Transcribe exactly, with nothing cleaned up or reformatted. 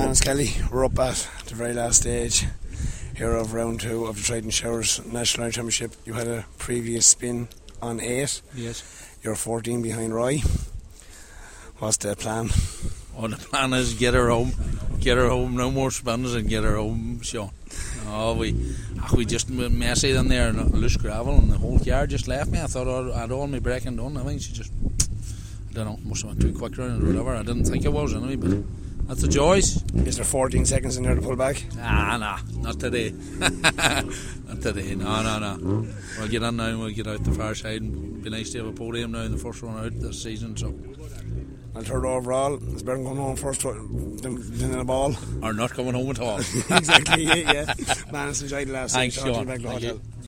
Manus Kelly, we're up at the very last stage here of round two of the Trident Showers National Iron Championship. You had a previous spin on eight. Yes. You're fourteen behind Roy. What's the plan? Oh, the plan is get her home. Get her home, no more spinners, and get her home, Sean. Oh, we ach, we just messy in there and loose gravel, and the whole yard just left me. I thought I had all my braking done. I think she just, I don't know, must have went too quick around or whatever. I didn't think it was anyway, but that's the joys. Is there fourteen seconds in there to pull back? Ah, nah, not today. Not today, no, no, no. We'll get on now and we'll get out the far side, and be nice to have a podium now in the first one out this season, so. And third overall, is better than coming home first than, than in a ball. Or not coming home at all. Exactly, yeah, yeah. Man, it's enjoyed the last Thanks, season. Sean. Thank you.